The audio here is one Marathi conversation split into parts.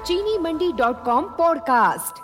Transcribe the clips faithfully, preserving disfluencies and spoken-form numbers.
चीनी मंडी डॉट कॉम पॉडकास्ट।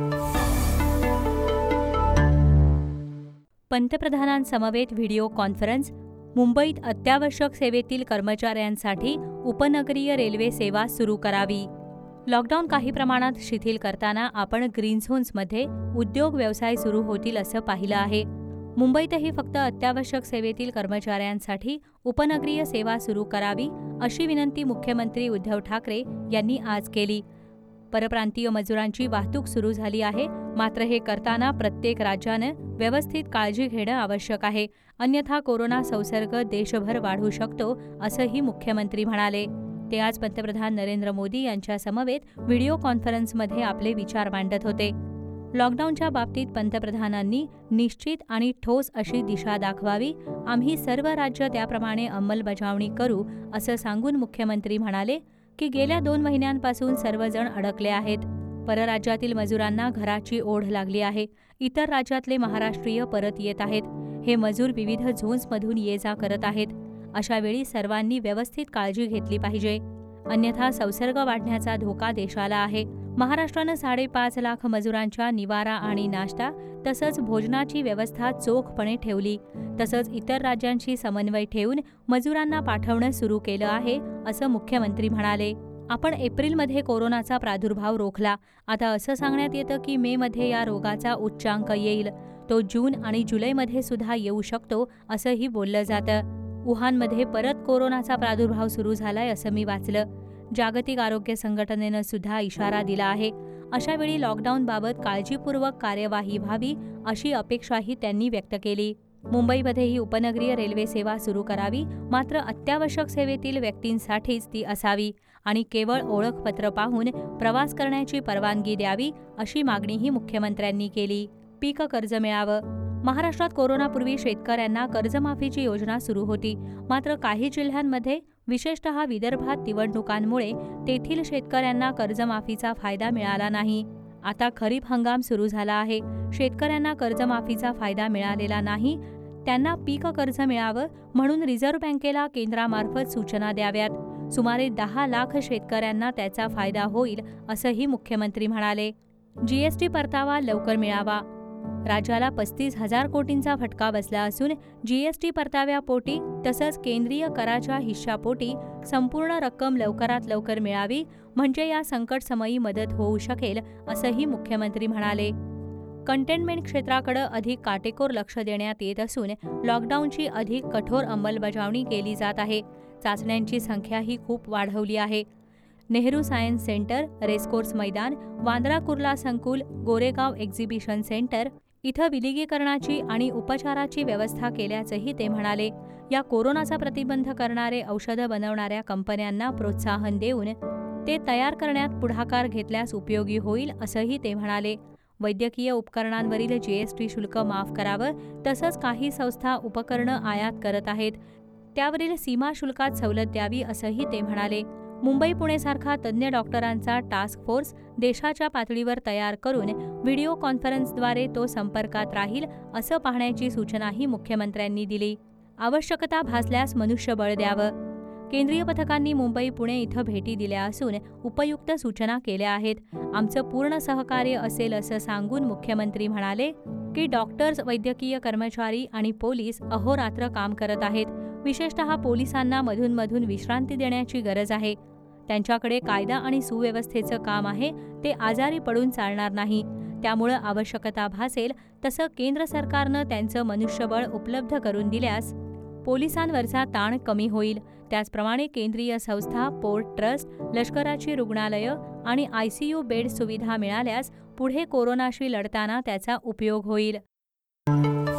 पंतप्रधानांसमवेत व्हिडिओ कॉन्फरन्स. मुंबईत अत्यावश्यक सेवेतील कर्मचाऱ्यांसाठी उपनगरीय रेल्वे सेवा सुरू करावी. लॉकडाऊन काही प्रमाणात शिथिल करताना आपण ग्रीन झोन्समध्ये उद्योग व्यवसाय सुरू होतील असं पाहिलं आहे. मुंबईतही फक्त अत्यावश्यक सेवेतील कर्मचाऱ्यांसाठी उपनगरीय सेवा सुरू करावी अशी विनंती मुख्यमंत्री उद्धव ठाकरे यांनी आज केली. परप्रांतीय मजुरांची वाहतूक सुरू झाली आहे, मात्र हे करताना प्रत्येक राज्यानं व्यवस्थित काळजी घेणं आवश्यक आहे, अन्यथा कोरोना संसर्ग देशभर वाढू शकतो असंही मुख्यमंत्री म्हणाले. ते आज पंतप्रधान नरेंद्र मोदी यांच्या समवेत व्हिडिओ कॉन्फरन्समध्ये आपले विचार मांडत होते. लॉकडाऊनच्या बाबतीत पंतप्रधानांनी निश्चित आणि ठोस अशी दिशा दाखवावी. आम्ही सर्व राज्य त्याप्रमाणे अंमलबजावणी करू असं सांगून मुख्यमंत्री म्हणाले की गेल्या दोन महिन्यांपासून सर्वजण अडकले आहेत. परराज्यातील मजुरांना घराची ओढ लागली आहे. इतर राज्यातले महाराष्ट्रीय परत येत आहेत. हे मजूर विविध झोन्समधून ये जा करत आहेत. अशावेळी सर्वांनी व्यवस्थित काळजी घेतली पाहिजे, अन्यथा संसर्ग वाढण्याचा धोका देशाला आहे. महाराष्ट्रानं साडेपाच लाख मजुरांच्या निवारा आणि नाश्ता तसंच भोजनाची व्यवस्था चोखपणे ठेवली. तसंच इतर राज्यांशी समन्वय ठेवून मजुरांना पाठवणं सुरू केलं आहे असं मुख्यमंत्री म्हणाले. आपण एप्रिलमध्ये कोरोनाचा प्रादुर्भाव रोखला. आता असं सांगण्यात येतं की मेमध्ये या रोगाचा उच्चांक येईल. तो जून आणि जुलैमध्ये सुद्धा येऊ शकतो असंही बोललं जातं. वुहानमध्ये परत कोरोनाचा प्रादुर्भाव सुरू झालाय असं मी वाचलं. जागतिक आरोग्य संघटनेनं सुद्धा इशारा दिला आहे. अशावेळी लॉकडाऊनबाबत काळजीपूर्वक कार्यवाही व्हावी अशी अपेक्षाही त्यांनी व्यक्त केली. मुंबईमध्येही उपनगरीय रेल्वे सेवा सुरू करावी, मात्र अत्यावश्यक सेवेतील व्यक्तींसाठीच ती असावी आणि केवळ ओळखपत्र पाहून प्रवास करण्याची परवानगी द्यावी अशी मागणीही मुख्यमंत्र्यांनी केली. पीक कर्ज मिळावं. महाराष्ट्रात कोरोनापूर्वी शेतकऱ्यांना कर्जमाफीची योजना सुरू होती, मात्र काही जिल्ह्यांमध्ये विशेषतः विदर्भात निवडणुकांमुळे तेथील शेतकऱ्यांना कर्जमाफीचा फायदा मिळाला नाही. आता खरीप हंगाम सुरू झाला आहे. शेतकऱ्यांना कर्जमाफीचा फायदा मिळालेला नाही. त्यांना पीक कर्ज मिळावं म्हणून रिझर्व्ह बँकेला केंद्रामार्फत सूचना द्याव्यात. सुमारे दहा लाख शेतकऱ्यांना त्याचा फायदा होईल असंही मुख्यमंत्री म्हणाले. जीएसटी परतावा लवकर मिळावा. राज्याला पस्तीस हजार कोटींचा फटका बसला असून जीएसटी परताव्यापोटी तसंच केंद्रीय कराच्या हिश्शापोटी संपूर्ण रक्कम लवकरात लवकर मिळावी, म्हणजे या संकटसमयी मदत होऊ शकेल असंही मुख्यमंत्री म्हणाले. कंटेनमेंट क्षेत्राकडे अधिक काटेकोर लक्ष देण्यात येत असून लॉकडाऊनची अधिक कठोर अंमलबजावणी केली जात आहे. चाचण्यांची संख्याही खूप वाढवली आहे. नेहरू सायन्स सेंटर, रेसकोर्स मैदान, वांद्रा कुर्ला संकुल, गोरेगाव एक्झिबिशन सेंटर इथं विलगीकरणाची आणि उपचाराची व्यवस्था केल्याचंही ते म्हणाले. या कोरोनाचा प्रतिबंध करणारे औषधं बनवणाऱ्या कंपन्यांना प्रोत्साहन देऊन ते तयार करण्यात पुढाकार घेतल्यास उपयोगी होईल असंही ते म्हणाले. वैद्यकीय उपकरणांवरील जीएसटी शुल्क माफ करावं, तसंच काही संस्था उपकरणं आयात करत आहेत त्यावरील सीमा शुल्कात सवलत द्यावी असंही ते म्हणाले. मुंबई पुणेसारखा तज्ज्ञ डॉक्टरांचा टास्क फोर्स देशाच्या पातळीवर तयार करून व्हिडिओ कॉन्फरन्सद्वारे तो संपर्कात राहील असं पाहण्याची सूचनाही मुख्यमंत्र्यांनी दिली. आवश्यकता भासल्यास मनुष्यबळ द्यावं. केंद्रीय पथकांनी मुंबई पुणे इथं भेटी दिल्या असून उपयुक्त सूचना केल्या आहेत. आमचं पूर्ण सहकार्य असेल असं सांगून मुख्यमंत्री म्हणाले की डॉक्टर्स, वैद्यकीय कर्मचारी आणि पोलीस अहोरात्र काम करत आहेत. विशेषतः पोलिसांना मधून मधून विश्रांती देण्याची गरज आहे. त्यांच्याकडे कायदा आणि सुव्यवस्थेचं काम आहे. ते आजारी पडून चालणार नाही. त्यामुळं आवश्यकता भासेल तसं केंद्र सरकारनं त्यांचं मनुष्यबळ उपलब्ध करून दिल्यास पोलिसांवरचा ताण कमी होईल. त्याचप्रमाणे केंद्रीय संस्था, पोर्ट ट्रस्ट, लष्कराची रुग्णालयं आणि आयसीयू बेड सुविधा मिळाल्यास पुढे कोरोनाशी लढताना त्याचा उपयोग होईल.